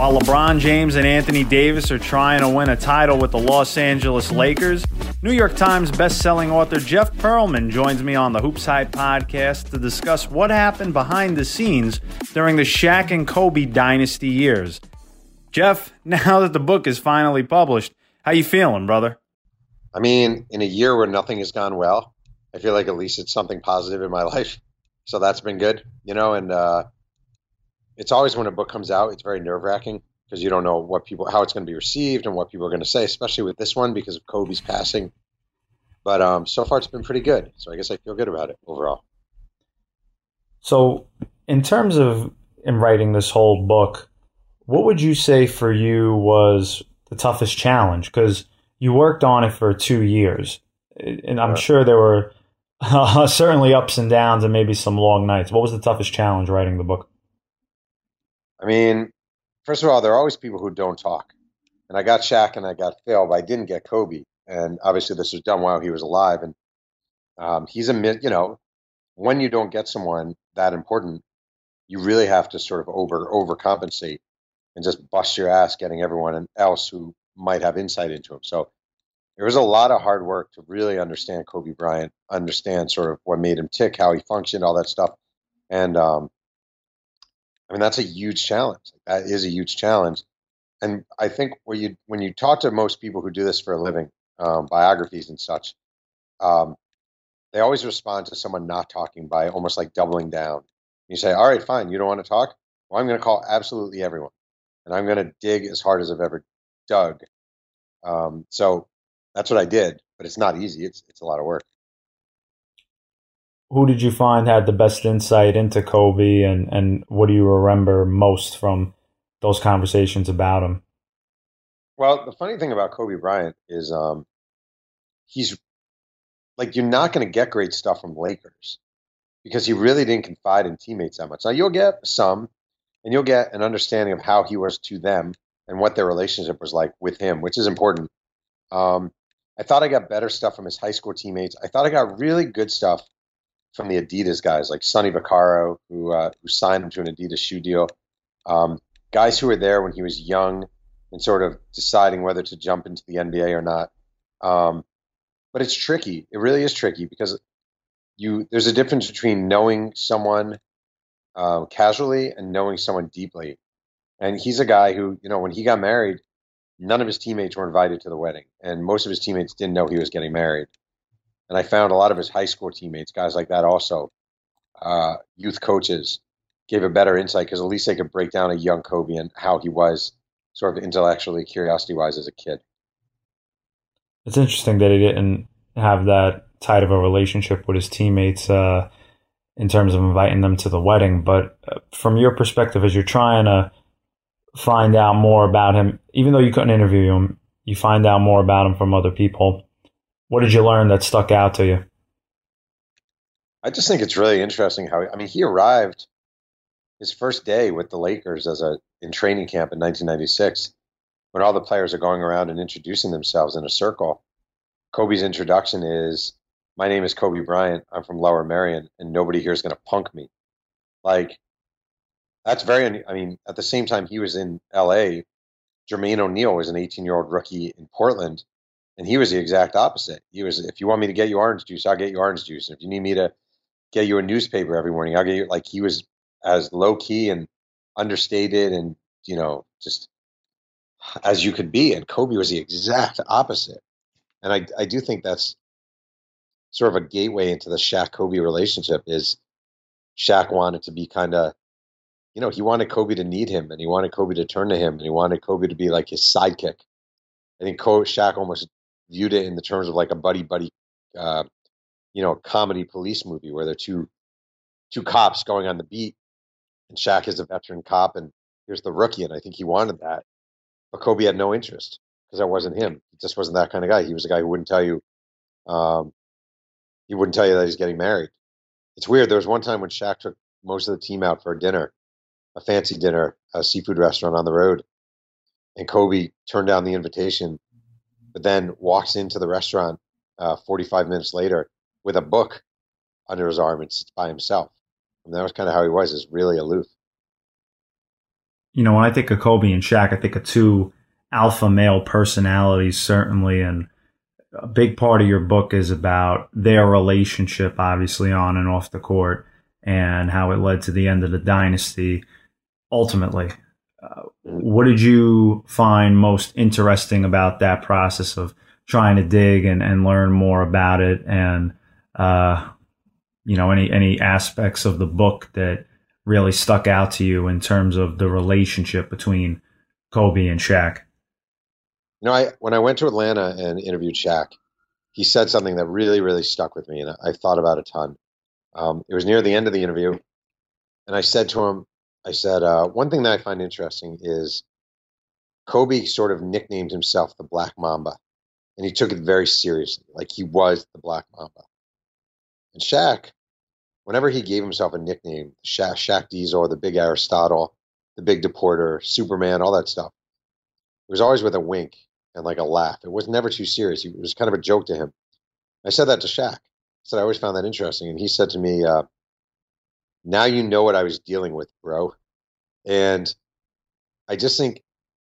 While LeBron James and Anthony Davis are trying to win a title with the Los Angeles Lakers, New York Times bestselling author Jeff Pearlman joins me on the Hoops Hype podcast to discuss what happened behind the scenes during the Shaq and Kobe dynasty years. Jeff, now that the book is finally published, how you feeling, brother? I mean, in a year where nothing has gone well, I feel like at least it's something positive in my life. So that's been good, and it's always when a book comes out, it's very nerve-wracking because you don't know how it's going to be received and what people are going to say, especially with this one because of Kobe's passing. But so far it's been pretty good. So I guess I feel good about it overall. So in terms of in writing this whole book, what would you say for you was the toughest challenge? Because you worked on it for 2 years, and I'm sure there were certainly ups and downs and maybe some long nights. What was the toughest challenge writing the book? I mean, first of all, there are always people who don't talk. And I got Shaq and I got Phil, but I didn't get Kobe. And obviously this was done while he was alive. And he's when you don't get someone that important, you really have to sort of overcompensate and just bust your ass getting everyone else who might have insight into him. So there was a lot of hard work to really understand Kobe Bryant, understand sort of what made him tick, how he functioned, all that stuff. And I mean, that's a huge challenge. That is a huge challenge. And I think when you talk to most people who do this for a living, biographies and such, they always respond to someone not talking by almost like doubling down. You say, all right, fine, you don't want to talk? Well, I'm going to call absolutely everyone. And I'm going to dig as hard as I've ever dug. So that's what I did. But it's not easy. It's a lot of work. Who did you find had the best insight into Kobe, and what do you remember most from those conversations about him? Well, the funny thing about Kobe Bryant is he's like, you're not going to get great stuff from Lakers because he really didn't confide in teammates that much. Now, you'll get some, and you'll get an understanding of how he was to them and what their relationship was like with him, which is important. I thought I got better stuff from his high school teammates. I thought I got really good stuff from the Adidas guys like Sonny Vaccaro, who signed him to an Adidas shoe deal. Guys who were there when he was young and sort of deciding whether to jump into the NBA or not. But it's tricky. It really is tricky because there's a difference between knowing someone casually and knowing someone deeply. And he's a guy who, when he got married, none of his teammates were invited to the wedding. And most of his teammates didn't know he was getting married. And I found a lot of his high school teammates, guys like that also, youth coaches, gave a better insight because at least they could break down a young Kobe and how he was sort of intellectually, curiosity-wise as a kid. It's interesting that he didn't have that tight of a relationship with his teammates in terms of inviting them to the wedding. But from your perspective, as you're trying to find out more about him, even though you couldn't interview him, you find out more about him from other people. What did you learn that stuck out to you? I just think it's really interesting he arrived his first day with the Lakers in training camp in 1996, when all the players are going around and introducing themselves in a circle. Kobe's introduction is, my name is Kobe Bryant. I'm from Lower Merion, and nobody here is going to punk me. Like, that's at the same time he was in LA, Jermaine O'Neal was an 18-year-old rookie in Portland. And he was the exact opposite. He was, if you want me to get you orange juice, I'll get you orange juice. And if you need me to get you a newspaper every morning, I'll get you. Like, he was as low key and understated and, just as you could be. And Kobe was the exact opposite. And I do think that's sort of a gateway into the Shaq-Kobe relationship is Shaq wanted to be kind of, he wanted Kobe to need him and he wanted Kobe to turn to him and he wanted Kobe to be like his sidekick. I think Shaq almost viewed it in the terms of like a buddy, comedy police movie where they're two cops going on the beat, and Shaq is a veteran cop, and here's the rookie, and I think he wanted that, but Kobe had no interest because that wasn't him. He just wasn't that kind of guy. He was a guy who wouldn't tell you, that he's getting married. It's weird. There was one time when Shaq took most of the team out for a dinner, a fancy dinner, a seafood restaurant on the road, and Kobe turned down the invitation, but then walks into the restaurant 45 minutes later with a book under his arm and sits by himself. And that was kind of how he was, is really aloof. when I think of Kobe and Shaq, I think of two alpha male personalities, certainly. And a big part of your book is about their relationship, obviously, on and off the court, and how it led to the end of the dynasty ultimately. What did you find most interesting about that process of trying to dig and learn more about it? And, any aspects of the book that really stuck out to you in terms of the relationship between Kobe and Shaq? When I went to Atlanta and interviewed Shaq, he said something that really, really stuck with me, and I thought about it a ton. It was near the end of the interview, and I said to him, one thing that I find interesting is Kobe sort of nicknamed himself the Black Mamba, and he took it very seriously, like he was the Black Mamba. And Shaq, whenever he gave himself a nickname, Shaq Diesel, the Big Aristotle, the Big Deporter, Superman, all that stuff, it was always with a wink and like a laugh. It was never too serious. It was kind of a joke to him. I said that to Shaq. I said I always found that interesting, and he said to me, "Now you know what I was dealing with, bro." And I just think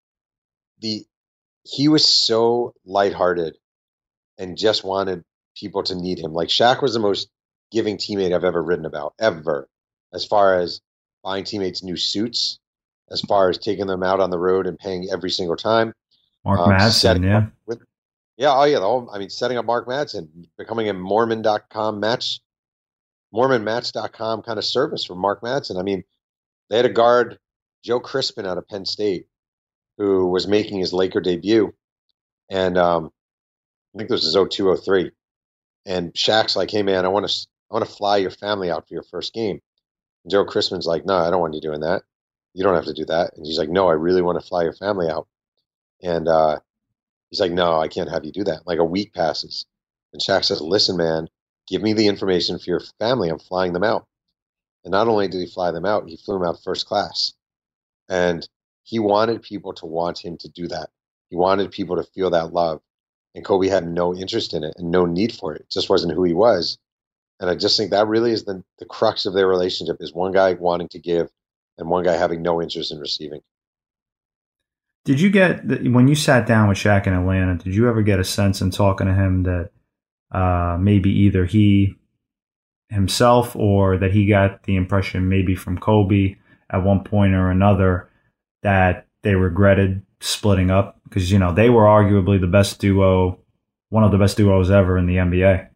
he was so lighthearted and just wanted people to need him. Like Shaq was the most giving teammate I've ever written about, ever. As far as buying teammates new suits, as far as taking them out on the road and paying every single time. Mark Madsen, yeah. Setting up Mark Madsen, becoming a Mormon.com MormonMatch.com kind of service for Mark Madsen. I mean, they had a guard, Joe Crispin out of Penn State, who was making his Laker debut. And I think this was 02-03. And Shaq's like, "Hey man, I want to fly your family out for your first game." And Joe Crispin's like, "No, I don't want you doing that. You don't have to do that." And he's like, "No, I really want to fly your family out." And he's like, "No, I can't have you do that." Like a week passes. And Shaq says, "Listen, man, give me the information for your family. I'm flying them out." And not only did he fly them out, he flew them out first class. And he wanted people to want him to do that. He wanted people to feel that love. And Kobe had no interest in it and no need for it. It just wasn't who he was. And I just think that really is the crux of their relationship, is one guy wanting to give and one guy having no interest in receiving. Did you get, when you sat down with Shaq in Atlanta, did you ever get a sense in talking to him that maybe either he himself or that he got the impression maybe from Kobe at one point or another that they regretted splitting up? Because, they were arguably the best duo, one of the best duos ever in the NBA.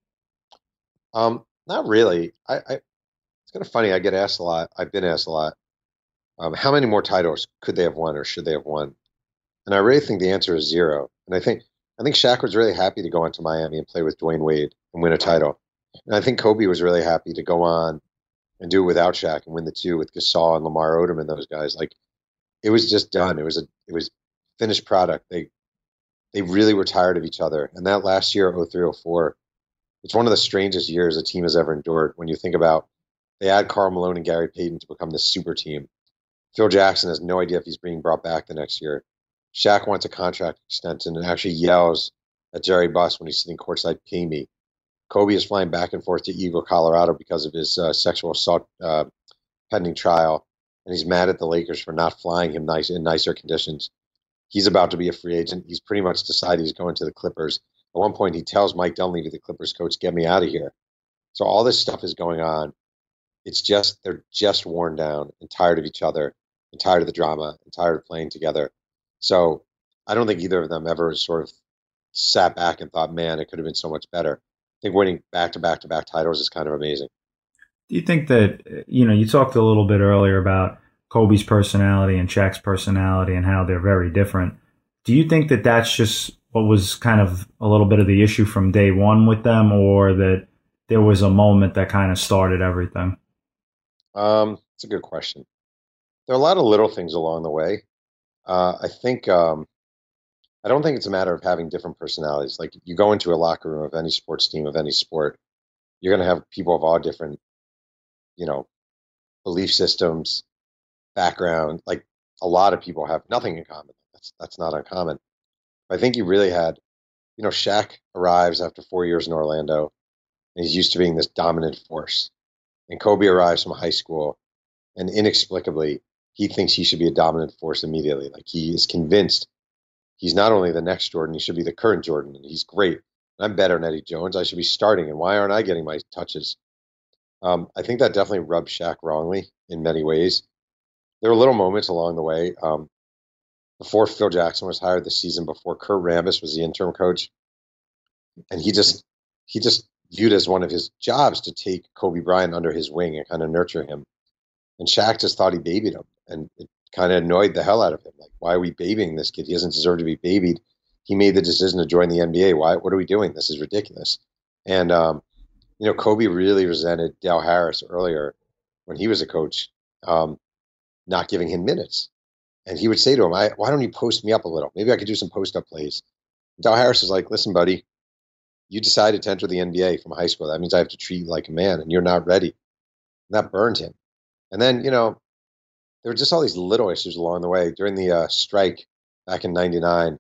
Not really. It's kind of funny. I get asked a lot. I've been asked a lot. How many more titles could they have won or should they have won? And I really think the answer is zero. And I think Shaq was really happy to go on to Miami and play with Dwayne Wade and win a title. And I think Kobe was really happy to go on and do it without Shaq and win the two with Gasol and Lamar Odom and those guys. Like, it was just done. It was finished product. They really were tired of each other. And that last year, 03-04, it's one of the strangest years a team has ever endured. When you think about, they add Karl Malone and Gary Payton to become this super team. Phil Jackson has no idea if he's being brought back the next year. Shaq wants a contract extension and actually yells at Jerry Buss when he's sitting courtside, "Pay me." Kobe is flying back and forth to Eagle, Colorado because of his sexual assault pending trial. And he's mad at the Lakers for not flying him in nicer conditions. He's about to be a free agent. He's pretty much decided he's going to the Clippers. At one point, he tells Mike Dunleavy, the Clippers coach, "Get me out of here." So all this stuff is going on. They're just worn down and tired of each other and tired of the drama and tired of playing together. So I don't think either of them ever sort of sat back and thought, "Man, it could have been so much better." I think winning back-to-back-to-back titles is kind of amazing. Do you think that, you talked a little bit earlier about Kobe's personality and Shaq's personality and how they're very different. Do you think that that's just what was kind of a little bit of the issue from day one with them, or that there was a moment that kind of started everything? It's a good question. There are a lot of little things along the way. I don't think it's a matter of having different personalities. Like, you go into a locker room of any sports team, of any sport, you're going to have people of all different, belief systems, background. Like, a lot of people have nothing in common. That's not uncommon. I think you really had, Shaq arrives after 4 years in Orlando, and he's used to being this dominant force. And Kobe arrives from high school, and inexplicably, he thinks he should be a dominant force immediately. Like he is convinced he's not only the next Jordan, he should be the current Jordan, and he's great. I'm better than Eddie Jones. I should be starting, and why aren't I getting my touches? I think that definitely rubbed Shaq wrongly in many ways. There were little moments along the way. Before Phil Jackson was hired the season before, Kurt Rambis was the interim coach, and he just viewed as one of his jobs to take Kobe Bryant under his wing and kind of nurture him. And Shaq just thought he babied him, and it kind of annoyed the hell out of him. Like, why are we babying this kid? He doesn't deserve to be babied. He made the decision to join the NBA. Why? What are we doing? This is ridiculous. And Kobe really resented Dale Harris earlier when he was a coach, not giving him minutes. And he would say to him, why don't you post me up a little? Maybe I could do some post-up plays. Dale Harris is like, listen, buddy, you decided to enter the NBA from high school. That means I have to treat you like a man, and you're not ready. And that burned him. And then, there were just all these little issues along the way. During the strike back in 99,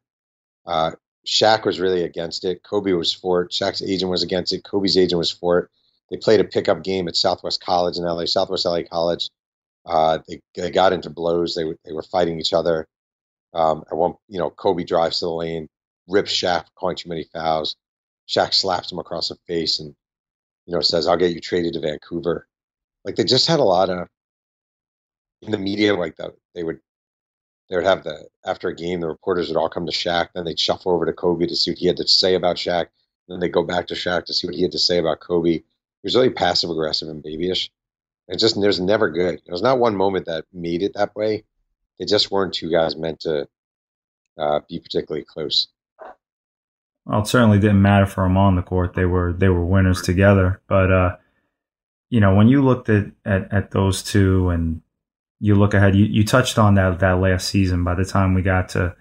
Shaq was really against it. Kobe was for it. Shaq's agent was against it. Kobe's agent was for it. They played a pickup game at Southwest College in LA, Southwest LA College. They got into blows. They were fighting each other. At one, Kobe drives to the lane, rips Shaq for calling too many fouls. Shaq slaps him across the face and, says, "I'll get you traded to Vancouver." Like, they just had a lot of, in the media, like that. They would have after a game, the reporters would all come to Shaq. Then they'd shuffle over to Kobe to see what he had to say about Shaq. Then they'd go back to Shaq to see what he had to say about Kobe. He was really passive aggressive and babyish. It was never good. It was not one moment that made it that way. They just weren't two guys meant to be particularly close. Well, it certainly didn't matter for them on the court. They were winners together. But when you looked at those two and you look ahead, you touched on that last season by the time we got to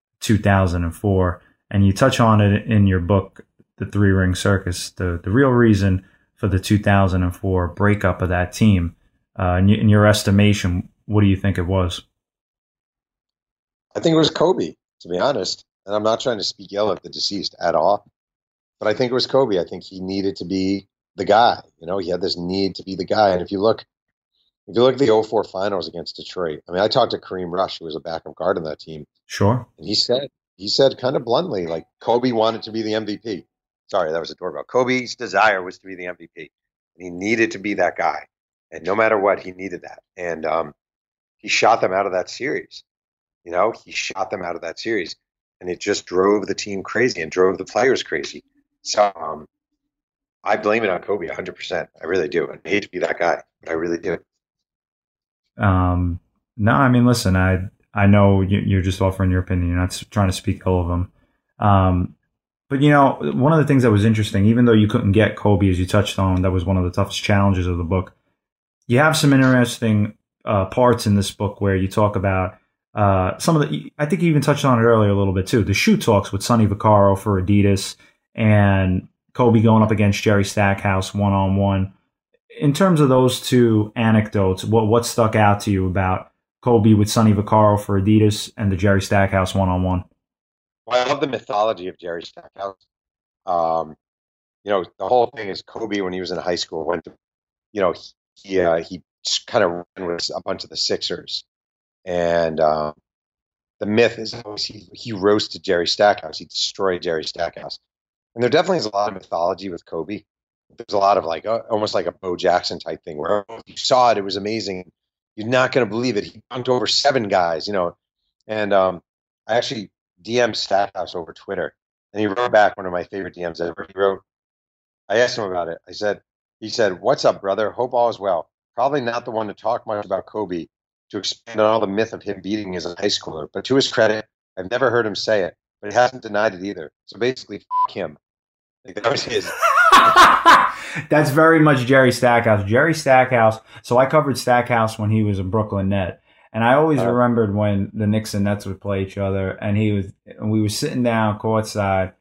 2004, and you touch on it in your book, The Three Ring Circus, the real reason for the 2004 breakup of that team. In your estimation, what do you think it was? I think it was Kobe, to be honest. And I'm not trying to speak ill of the deceased at all, but I think it was Kobe. I think he needed to be the guy. He had this need to be the guy. And if you look at the 2004 finals against Detroit, I mean, I talked to Kareem Rush, who was a backup guard on that team. Sure. And he said kind of bluntly, like, Kobe wanted to be the MVP. Sorry, that was a doorbell. Kobe's desire was to be the MVP. And he needed to be that guy. And no matter what, he needed that. And he shot them out of that series. He shot them out of that series. And it just drove the team crazy and drove the players crazy. So I blame it on Kobe 100%. I really do. I hate to be that guy, but I really do. No, I mean, listen, I know you're just offering your opinion. You're not trying to speak ill of them. But, one of the things that was interesting, even though you couldn't get Kobe, as you touched on, that was one of the toughest challenges of the book. You have some interesting parts in this book where you talk about some of the, I think you even touched on it earlier a little bit too, the shoe talks with Sonny Vaccaro for Adidas and Kobe going up against Jerry Stackhouse one-on-one. In terms of those two anecdotes, what stuck out to you about Kobe with Sonny Vaccaro for Adidas and the Jerry Stackhouse one-on-one? Well, I love the mythology of Jerry Stackhouse. The whole thing is Kobe, when he was in high school, went to, he kind of ran with a bunch of the Sixers. And the myth is always he roasted Jerry Stackhouse. He destroyed Jerry Stackhouse. And there definitely is a lot of mythology with Kobe. There's a lot of almost like a Bo Jackson type thing where if you saw it, it was amazing. You're not going to believe it. He dunked over 7 guys, And I actually DM'd Stackhouse over Twitter, and he wrote back one of my favorite DMs ever. I asked him about it. He said, "What's up, brother? Hope all is well. Probably not the one to talk much about Kobe, to expand on all the myth of him beating as a high schooler. But to his credit, I've never heard him say it, but he hasn't denied it either. So basically, f*** him." Like, that was his. That's very much Jerry Stackhouse. Jerry Stackhouse. So I covered Stackhouse when he was a Brooklyn Net. And I always remembered when the Knicks and Nets would play each other, and we were sitting down courtside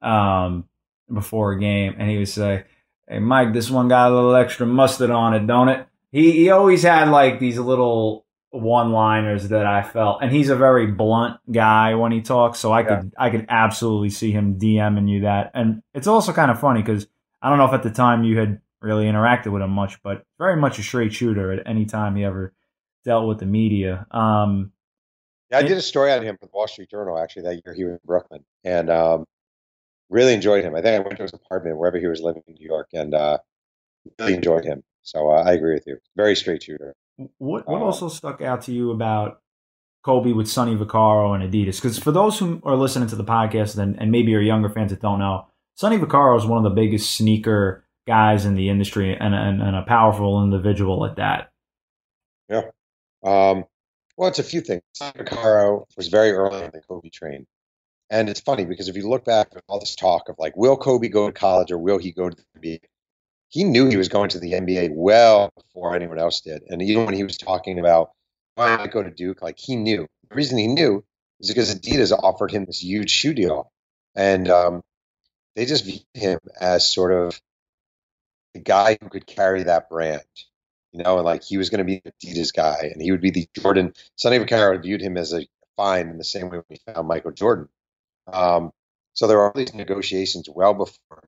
before a game, and he would say, "Hey, Mike, this one got a little extra mustard on it, don't it?" He always had like these little one-liners that I felt, and he's a very blunt guy when he talks, so I could absolutely see him DMing you that. And it's also kind of funny because I don't know if at the time you had really interacted with him much, but very much a straight shooter at any time he ever dealt with the media. Yeah, I did a story on him for the Wall Street Journal actually that year he was in Brooklyn, and really enjoyed him. I think I went to his apartment wherever he was living in New York, and really enjoyed him. So I agree with you. Very straight shooter. What Um, also stuck out to you about Kobe with Sonny Vaccaro and Adidas? Because for those who are listening to the podcast and maybe are younger fans that don't know, Sonny Vaccaro is one of the biggest sneaker guys in the industry and a powerful individual at that. yeah. Well, it's a few things. Caro was very early on the Kobe train. And it's funny because if you look back at all this talk of like, will Kobe go to college or will he go to the NBA? He knew he was going to the NBA well before anyone else did. And even when he was talking about why not go to Duke, like he knew. The reason he knew is because Adidas offered him this huge shoe deal. And they just viewed him as sort of the guy who could carry that brand, and like he was going to be the Adidas guy, and he would be the Jordan. Sonny Vaccaro viewed him as a find in the same way we found Michael Jordan. Um, so there were all these negotiations well before,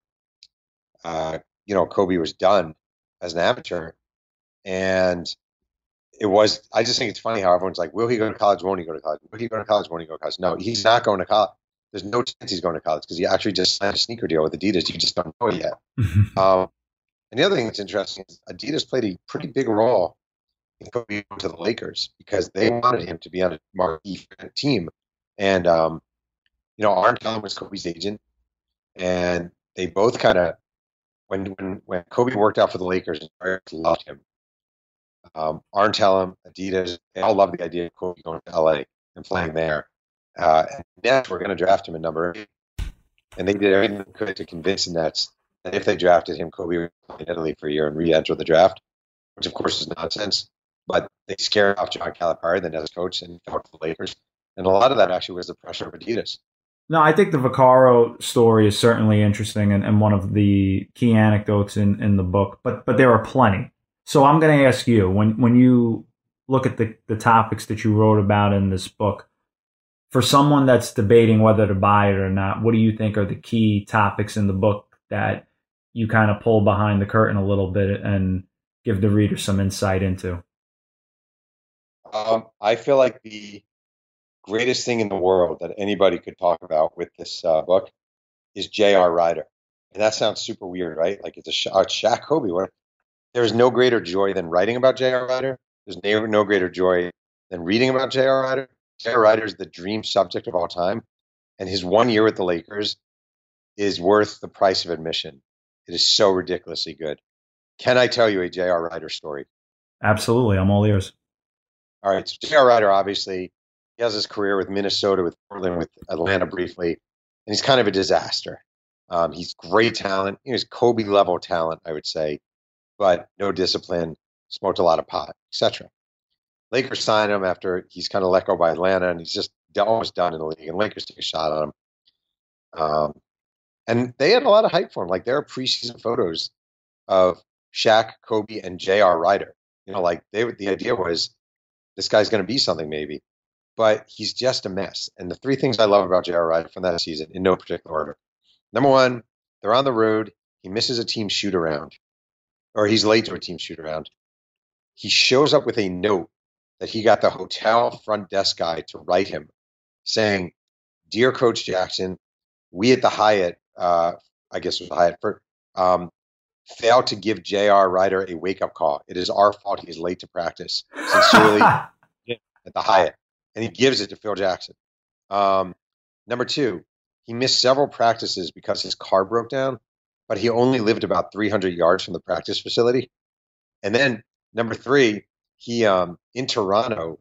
Kobe was done as an amateur, and it was. I just think it's funny how everyone's like, "Will he go to college? Won't he go to college? Will he go to college? Won't he go to college?" No, he's not going to college. There's no chance he's going to college because he actually just signed a sneaker deal with Adidas. You just don't know it yet. And the other thing that's interesting is Adidas played a pretty big role in Kobe going to the Lakers because they wanted him to be on a marquee team. And, Arn Tellem was Kobe's agent. And they both kind of, when Kobe worked out for the Lakers, Eric loved him. Arn Tellem, Adidas, they all loved the idea of Kobe going to LA and playing there. And Nets were going to draft him in number 8. And they did everything they could to convince the Nets that if they drafted him, Kobe would play in Italy for a year and re-enter the draft, which of course is nonsense. But they scared off John Calipari, the Nets coach, and fought for the Lakers. And a lot of that actually was the pressure of Adidas. No, I think the Vaccaro story is certainly interesting and one of the key anecdotes in the book, but there are plenty. So I'm going to ask you, when you look at the topics that you wrote about in this book, for someone that's debating whether to buy it or not, what do you think are the key topics in the book that you kind of pull behind the curtain a little bit and give the reader some insight into? I feel like the greatest thing in the world that anybody could talk about with this book is J.R. Rider. And that sounds super weird, right? Like it's a Shaq Kobe. There's no greater joy than writing about J.R. Rider. There's no greater joy than reading about J.R. Rider. J.R. Rider is the dream subject of all time. And his 1 year with the Lakers is worth the price of admission. It is so ridiculously good. Can I tell you a J.R. Rider story? Absolutely. I'm all ears. All right. So J.R. Rider, obviously, he has his career with Minnesota, with Portland, with Atlanta briefly, and he's kind of a disaster. He's great talent. He's Kobe level talent, I would say, but no discipline, smoked a lot of pot, etc. Lakers sign him after he's kind of let go by Atlanta, and he's just almost done in the league. And Lakers take a shot on him. And they had a lot of hype for him. Like there are preseason photos of Shaq, Kobe, and J.R. Rider. The idea was this guy's going to be something maybe, but he's just a mess. And the 3 things I love about J.R. Rider from that season, in no particular order. Number 1, they're on the road. He misses a team shoot around, or he's late to a team shoot around. He shows up with a note that he got the hotel front desk guy to write him saying, "Dear Coach Jackson, we at the Hyatt, I guess it was the Hyatt, failed to give J.R. Rider a wake-up call. It is our fault he is late to practice. Sincerely, at the Hyatt." And he gives it to Phil Jackson. Number 2, he missed several practices because his car broke down, but he only lived about 300 yards from the practice facility. And then number 3, he in Toronto,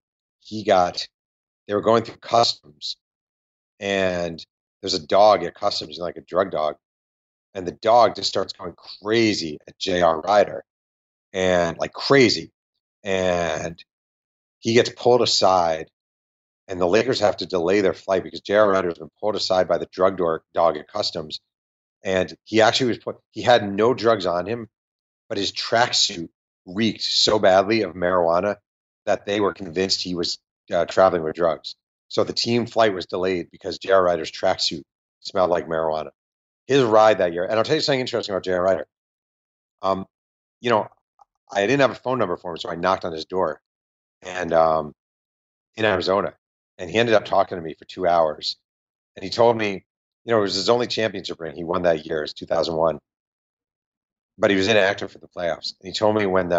they were going through customs, and there's a dog at customs, like a drug dog, and the dog just starts going crazy at J.R. Rider, and like crazy, and he gets pulled aside, and the Lakers have to delay their flight because J.R. Rider has been pulled aside by the drug dog at customs, and he actually he had no drugs on him, but his tracksuit reeked so badly of marijuana that they were convinced he was traveling with drugs. So the team flight was delayed because J.R. Rider's tracksuit smelled like marijuana. His ride that year, and I'll tell you something interesting about J.R. Rider. I didn't have a phone number for him, so I knocked on his door. and in Arizona, and he ended up talking to me for 2 hours, and he told me, it was his only championship ring. He won that year, it's 2001, but he was inactive for the playoffs. And he told me when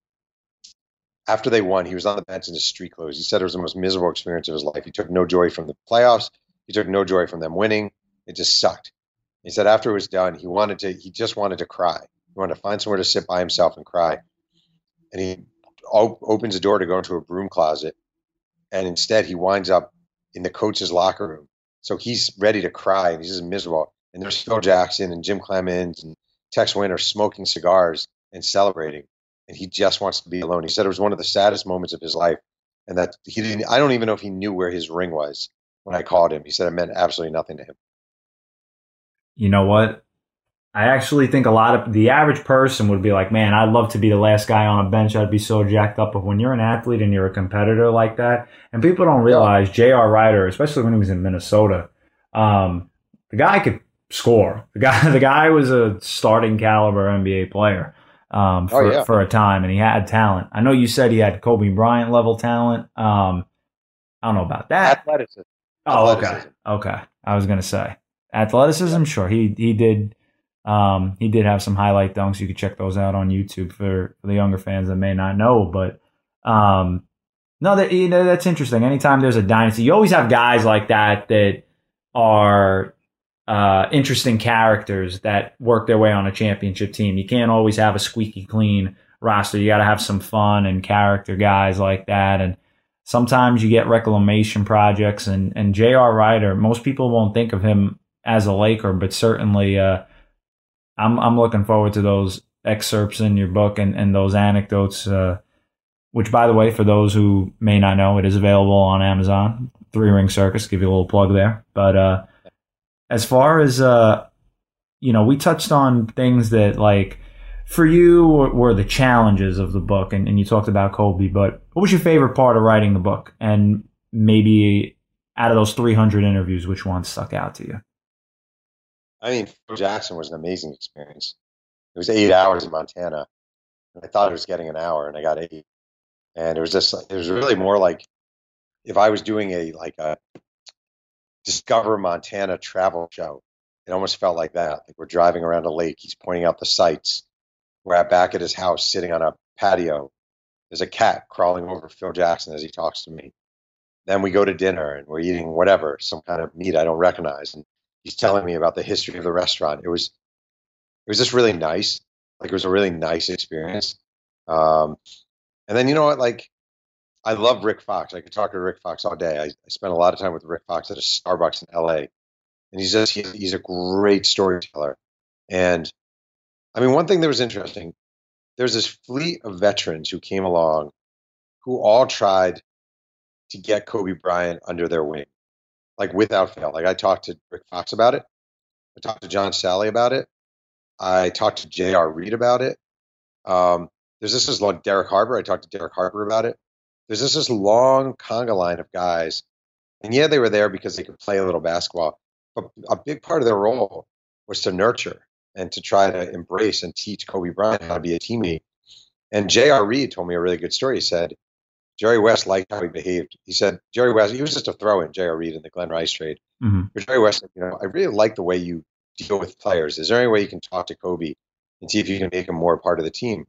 after they won, he was on the bench in his street clothes. He said it was the most miserable experience of his life. He took no joy from the playoffs. He took no joy from them winning. It just sucked. He said after it was done, he just wanted to cry. He wanted to find somewhere to sit by himself and cry. And he opens the door to go into a broom closet, and instead he winds up in the coach's locker room. So he's ready to cry, and he's just miserable. And there's Phil Jackson and Jim Clemens and Tex Winter smoking cigars and celebrating, and he just wants to be alone. He said it was one of the saddest moments of his life, and that he didn't. I don't even know if he knew where his ring was when I called him. He said it meant absolutely nothing to him. You know what? I actually think a lot of the average person would be like, man, I'd love to be the last guy on a bench. I'd be so jacked up. But when you're an athlete and you're a competitor like that, and people don't realize J.R. Rider, especially when he was in Minnesota, the guy could score. The guy was a starting caliber NBA player for a time, and he had talent. I know you said he had Kobe Bryant level talent. I don't know about that. Athleticism. Oh, okay. I was gonna say athleticism. Sure, he did. He did have some highlight dunks. You could check those out on YouTube for the younger fans that may not know. But no, that's interesting. Anytime there's a dynasty, you always have guys like that are interesting characters that work their way on a championship team. You can't always have a squeaky clean roster. You got to have some fun and character guys like that. And sometimes you get reclamation projects. And J.R. Rider, most people won't think of him as a Laker, but certainly I'm looking forward to those excerpts in your book and those anecdotes, which, by the way, for those who may not know, it is available on Amazon. Three Ring Circus, give you a little plug there. But as far as, we touched on things that, like, for you were the challenges of the book, and you talked about Kobe, but what was your favorite part of writing the book? And maybe out of those 300 interviews, which one stuck out to you? I mean, Phil Jackson was an amazing experience. It was 8 hours in Montana, and I thought I was getting an hour, and I got 8. And it was really more like if I was doing a Discover Montana travel show. It almost felt like that. Like we're driving around a lake. He's pointing out the sights. We're back at his house, sitting on a patio. There's a cat crawling over Phil Jackson as he talks to me. Then we go to dinner, and we're eating whatever, some kind of meat I don't recognize. And he's telling me about the history of the restaurant. It was just really nice. Like it was a really nice experience. And then you know what? Like I love Rick Fox. I could talk to Rick Fox all day. I spent a lot of time with Rick Fox at a Starbucks in LA. And he's a great storyteller. And I mean, one thing that was interesting, there's this fleet of veterans who came along who all tried to get Kobe Bryant under their wing, like without fail. Like I talked to Rick Fox about it. I talked to John Sally about it. I talked to J.R. Reid about it. There's this long Derek Harbor. I talked to Derek Harbor about it. There's this long conga line of guys. And yeah, they were there because they could play a little basketball. But a big part of their role was to nurture and to try to embrace and teach Kobe Bryant how to be a teammate. And J.R. Reid told me a really good story. He said, Jerry West liked how he behaved. He said, Jerry West, he was just a throw-in, J.R. Reid in the Glenn Rice trade. Mm-hmm. But Jerry West said, I really like the way you deal with players. Is there any way you can talk to Kobe and see if you can make him more part of the team?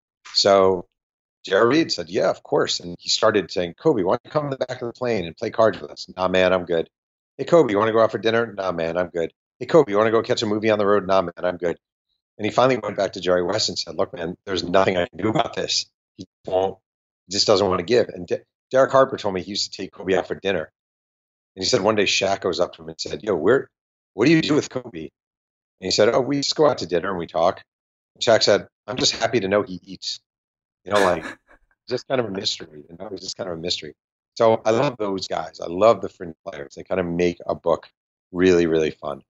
So J.R. Reid said, yeah, of course. And he started saying, Kobe, why don't you come in the back of the plane and play cards with us? Nah, man, I'm good. Hey, Kobe, you want to go out for dinner? Nah, man, I'm good. Hey, Kobe, you want to go catch a movie on the road? Nah, man, I'm good. And he finally went back to Jerry West and said, look, man, there's nothing I can do about this. He just doesn't want to give. And Derek Harper told me he used to take Kobe out for dinner. And he said one day Shaq goes up to him and said, yo, what do you do with Kobe? And he said, oh, we just go out to dinner and we talk. And Shaq said, I'm just happy to know he eats. Like just kind of a mystery. It was just kind of a mystery. So I love those guys. I love the fringe players. They kind of make a book really, really fun.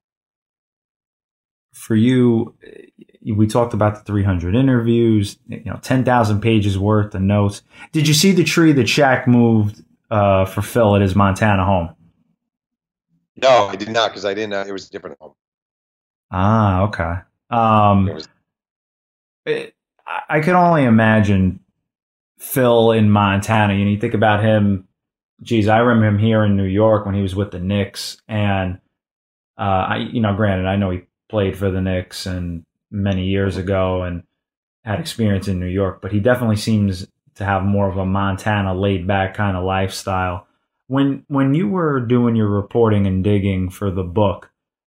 For you, we talked about the 300 interviews, 10,000 pages worth of notes. Did you see the tree that Shaq moved for Phil at his Montana home? No, I did not, because I didn't know it was a different home. Ah, okay. I could only imagine Phil in Montana. You think about him. Geez, I remember him here in New York when he was with the Knicks, and granted, I know he played for the Knicks and many years ago and had experience in New York, but he definitely seems to have more of a Montana laid back kind of lifestyle. When you were doing your reporting and digging for the book,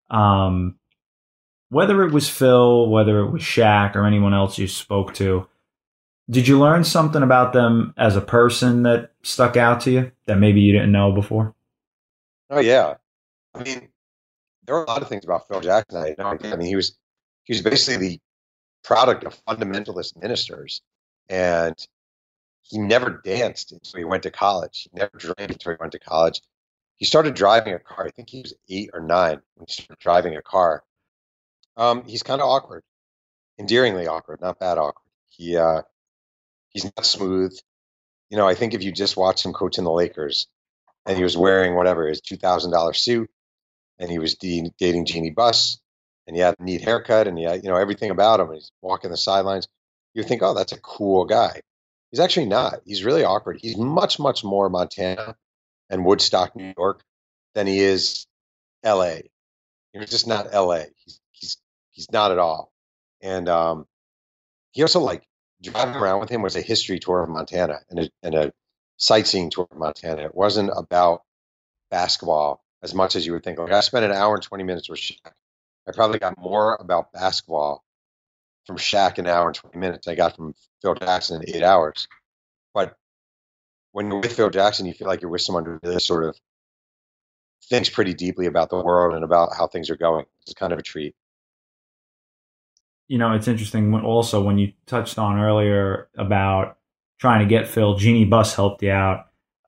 whether it was Phil, whether it was Shaq or anyone else you spoke to, did you learn something about them as a person that stuck out to you that maybe you didn't know before? Oh yeah, I mean, there are a lot of things about Phil Jackson I had no idea. I mean, he was basically the product of fundamentalist ministers, and he never danced until he went to college. He never drank until he went to college. He started driving a car. I think he was 8 or 9 when he started driving a car. He's kind of awkward, endearingly awkward, not bad awkward. He's not smooth. I think if you just watched him coaching the Lakers and he was wearing whatever, his $2,000 suit, and he was dating Jeannie Buss, and he had a neat haircut, and he had, everything about him, he's walking the sidelines, you think, oh, that's a cool guy. He's actually not. He's really awkward. He's much, much more Montana and Woodstock, New York, than he is L.A. He's just not L.A. He's not at all. And he also, driving around with him was a history tour of Montana and a sightseeing tour of Montana. It wasn't about basketball as much as you would think. I spent an hour and 20 minutes with Shaq. I probably got more about basketball from Shaq in an hour and 20 minutes I got from Phil Jackson in 8 hours. But when you're with Phil Jackson, you feel like you're with someone who really sort of thinks pretty deeply about the world and about how things are going. It's kind of a treat. It's interesting also when you touched on earlier about trying to get Phil, Jeannie Buss helped you out.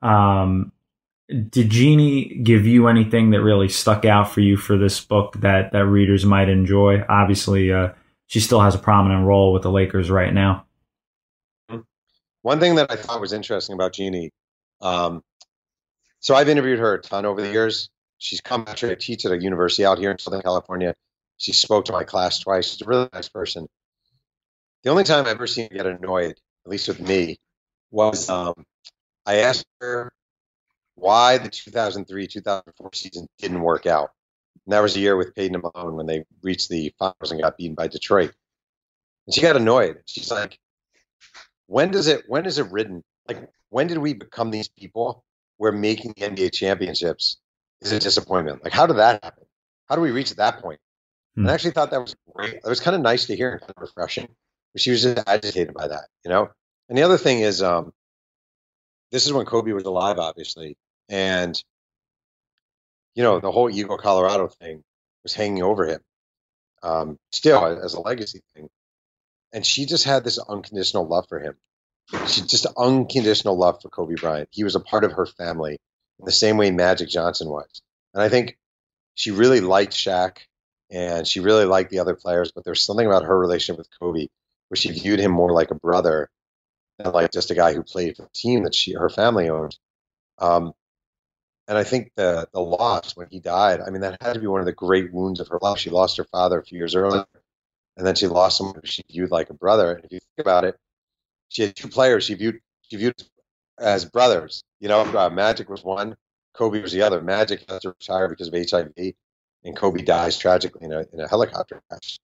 Did Jeannie give you anything that really stuck out for you for this book that readers might enjoy? Obviously, she still has a prominent role with the Lakers right now. One thing that I thought was interesting about Jeannie, so I've interviewed her a ton over the years. She's come actually to teach at a university out here in Southern California. She spoke to my class twice. She's a really nice person. The only time I've ever seen her get annoyed, at least with me, was I asked her why the 2003-2004 season didn't work out. And that was the year with Peyton and Malone when they reached the finals and got beaten by Detroit. And she got annoyed. She's like, when is it written? When did we become these people where making the NBA championships is a disappointment? How did that happen? How do we reach that point? And I actually thought that was great. It was kind of nice to hear and kind of refreshing. But she was just agitated by that, And the other thing is, this is when Kobe was alive, obviously. And, the whole Eagle, Colorado thing was hanging over him, still as a legacy thing. And she just had this unconditional love for him. She just unconditional love for Kobe Bryant. He was a part of her family in the same way Magic Johnson was. And I think she really liked Shaq and she really liked the other players, but there's something about her relationship with Kobe where she viewed him more like a brother than like just a guy who played for the team that her family owned. And I think the loss when he died, I mean, that had to be one of the great wounds of her life. She lost her father a few years earlier, and then she lost someone who she viewed like a brother. And if you think about it, she had 2 players she viewed as brothers. Magic was one, Kobe was the other. Magic had to retire because of HIV, and Kobe dies tragically in a helicopter crash.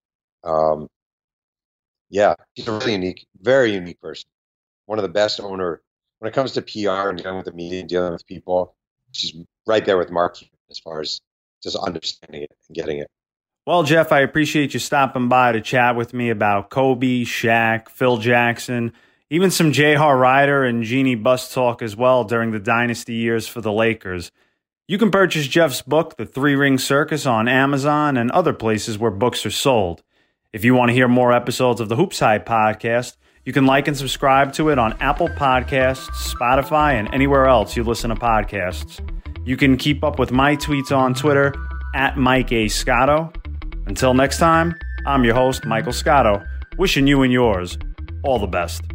She's a really very unique person. One of the best owner when it comes to PR and dealing with the media and dealing with people. She's right there with Mark as far as just understanding it and getting it. Well, Jeff, I appreciate you stopping by to chat with me about Kobe, Shaq, Phil Jackson, even some J.R. Rider and Jeannie Buss talk as well during the dynasty years for the Lakers. You can purchase Jeff's book, The 3-Ring Circus, on Amazon and other places where books are sold. If you want to hear more episodes of the Hoops Hype podcast, you can like and subscribe to it on Apple Podcasts, Spotify, and anywhere else you listen to podcasts. You can keep up with my tweets on Twitter, @MikeA.Scotto. Until next time, I'm your host, Michael Scotto, wishing you and yours all the best.